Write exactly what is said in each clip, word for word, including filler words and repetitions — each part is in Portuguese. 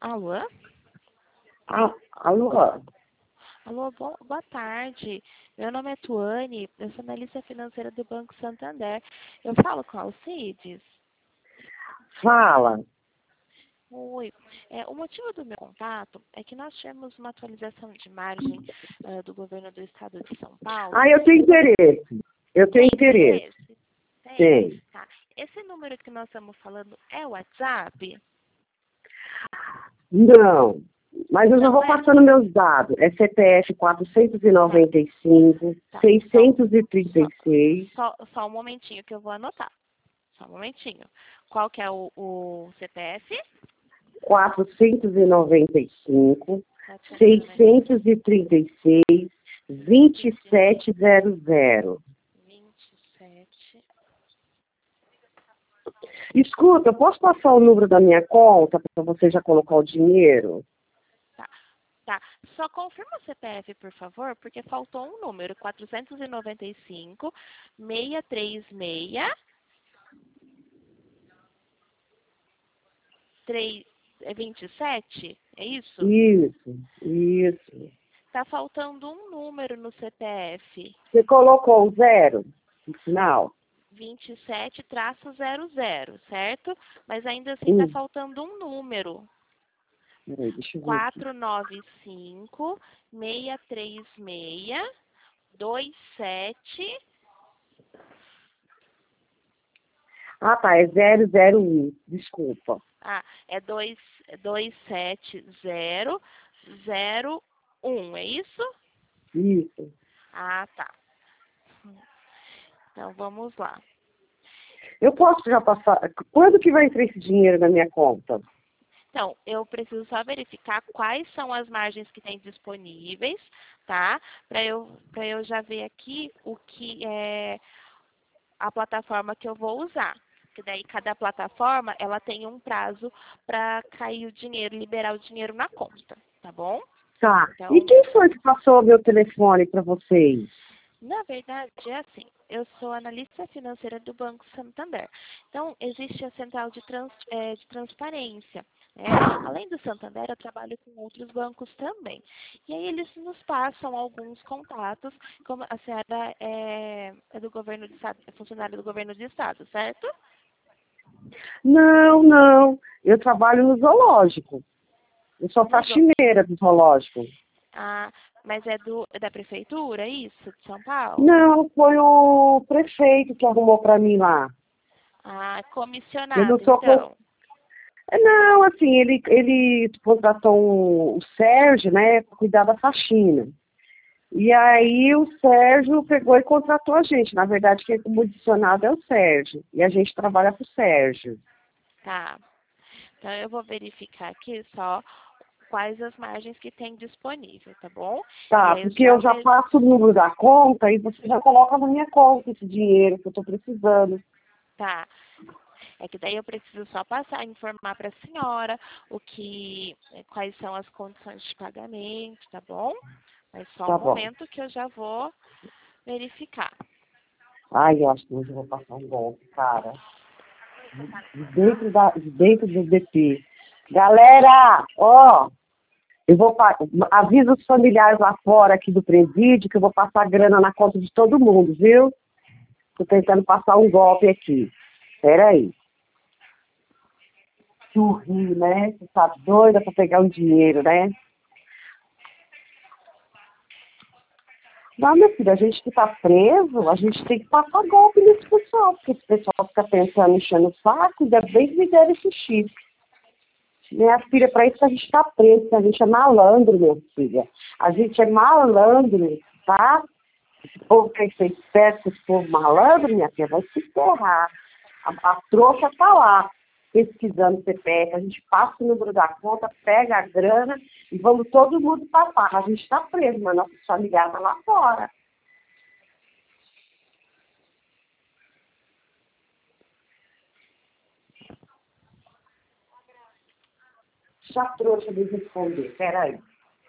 Alô? Ah, alô? Alô, bo- boa tarde. Meu nome é Tuane, eu sou analista financeira do Banco Santander. Eu falo com a Alcides? Fala. Oi. É, o motivo do meu contato é que nós tivemos uma atualização de margem eh, do governo do estado de São Paulo. Ah, eu tenho Eu gostaria- interesse. Eu tenho Tem interesse. interesse? Tem. Tem. Tá. Esse número que nós estamos falando é o WhatsApp? Não. Mas eu já Não vou é? passando meus dados. É C P F quatrocentos e noventa e cinco, Tá. seiscentos e trinta e seis. Só, só um momentinho que eu vou anotar. Só um momentinho. Qual que é o, o C P F? quatrocentos e noventa e cinco, quatrocentos e noventa seiscentos e trinta e seis, vinte e sete zero zero. vinte e sete. Escuta, eu posso passar o número da minha conta para você já colocar o dinheiro? Tá. Tá. Só confirma o C P F, por favor, porque faltou um número. quatrocentos e noventa e cinco, seiscentos e trinta e seis, três, é vinte e sete? É isso? Isso, isso. Tá faltando um número no C P F. Você colocou um zero no final? vinte e sete zero zero, certo? Mas ainda assim tá Hum, faltando um número. peraí, deixa eu ver aqui. quatro nove cinco, seis três seis, dois sete. Ah, tá, é zero zero um, desculpa. Ah, é dois dois sete zero zero um, é isso? Isso. Ah, tá. Então vamos lá. Eu posso já passar. Quando que vai entrar esse dinheiro na minha conta? Então, eu preciso só verificar quais são as margens que tem disponíveis, tá? Para eu, para eu já ver aqui o que é a plataforma que eu vou usar. Porque daí cada plataforma, ela tem um prazo para cair o dinheiro, liberar o dinheiro na conta, tá bom? Tá. E Então, quem foi que passou o meu telefone para vocês? na verdade, é assim, eu sou analista financeira do Banco Santander. Então, existe a central de, trans, eh, de transparência. Né? Além do Santander, eu trabalho com outros bancos também. E aí eles nos passam alguns contatos, como a senhora é, é do governo de estado, é funcionária do governo de estado, certo? Não, não. Eu trabalho no zoológico. Eu sou No zo- faxineira do zoológico. ah, mas é, do, é da prefeitura, é isso, de São Paulo? Não, foi o prefeito que arrumou para mim lá. Ah, Eu não comissionado, sou con- então. Não, assim, ele, ele contratou um- o Sérgio, né, para cuidar da faxina. E aí o Sérgio pegou e contratou a gente. Na verdade, quem é comissionado é o Sérgio. E a gente trabalha para o Sérgio. Tá. Então, eu vou verificar aqui só quais as margens que tem disponível, tá bom? E Tá, aí eu porque já eu já ver, passo o número da conta e você já coloca na minha conta esse dinheiro que eu estou precisando. tá? É que daí eu preciso só passar, informar para a senhora o que, eh, quais são as condições de pagamento, tá bom? Mas só um Tá bom. momento que eu já vou verificar. Ai, eu acho que hoje eu vou passar um golpe, cara. De dentro, da, de dentro do D P. Galera, ó, eu vou pa- avisa os familiares lá fora aqui do presídio que eu vou passar grana na conta de todo mundo, viu? Tô tentando passar um golpe aqui. Peraí. Sorri, né? Você tá doida pra pegar um dinheiro, né? Não, meu filho, a gente que tá preso, a gente tem que passar golpe nesse pessoal, porque esse pessoal fica pensando, enchendo o saco, ainda bem que me deram esse chifre. Minha filha, para isso que a gente tá preso, a gente é malandro, minha filha. A gente é malandro, tá? Esse povo quer ser esperto, esse povo malandro, minha filha, vai se ferrar. A, a trouxa tá lá, pesquisando C P F, a gente passa o número da conta, pega a grana e vamos todo mundo passar. A gente tá preso, mas nossa familiar tá lá fora. Deixa a trouxa de responder, peraí.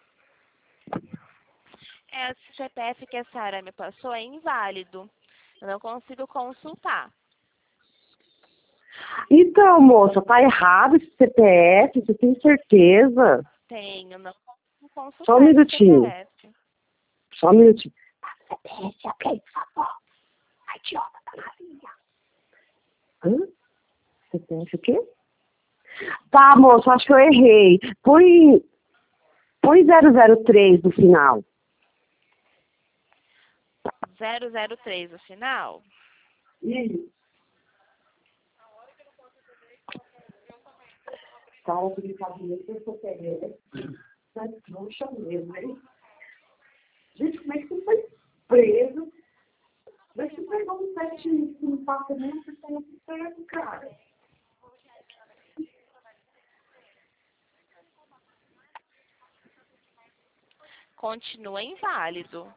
É, esse C P F que a senhora me passou é inválido. Eu não consigo consultar. Então, moça, tá errado esse C P F, você tem certeza? Tenho, não consigo consultar Só um esse minutinho. C P F. Só um minutinho. C P F, ok, por favor. A idiota tá na linha. Hã? C P F o quê? Tá, moça, acho que eu errei. Põe, põe zero zero três no final. zero zero três no final? Isso. Cara, que brincadeira, que eu peguei. Mas trouxa mesmo, hein? Gente, como é que você foi preso? Mas você pegou um sete que não passa nem um sistema preso, cara. Continua inválido.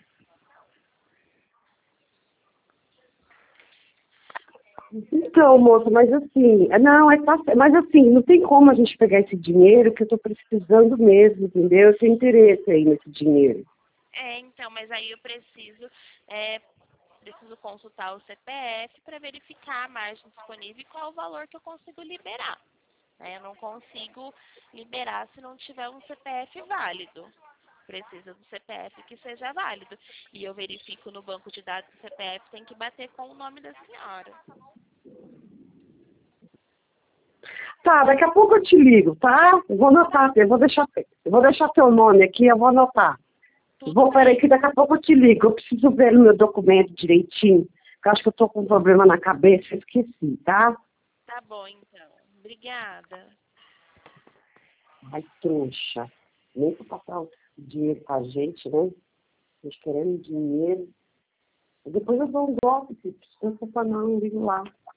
Então, moça, mas assim, não, é tá, mas assim, não tem como a gente pegar esse dinheiro que eu tô precisando mesmo, entendeu? Eu tenho interesse aí nesse dinheiro. É, então, mas aí eu preciso, é, preciso consultar o C P F para verificar a margem disponível e qual o valor que eu consigo liberar. Né? Eu não consigo liberar se não tiver um C P F válido. Precisa do C P F que seja válido. E eu verifico no banco de dados do C P F, tem que bater com o nome da senhora. Tá, daqui a pouco eu te ligo, tá? Eu vou anotar, eu vou deixar, eu vou deixar teu nome aqui, eu vou anotar. Tudo Vou, peraí, bem. que daqui a pouco eu te ligo. Eu preciso ver no meu documento direitinho, porque eu acho que eu tô com um problema na cabeça, eu esqueci, tá? Tá bom, então. Obrigada. Ai, trouxa. Nem pra passar o dinheiro pra gente, né? A gente querendo dinheiro. E depois eu dou um golpe, se precisa não, ligo lá.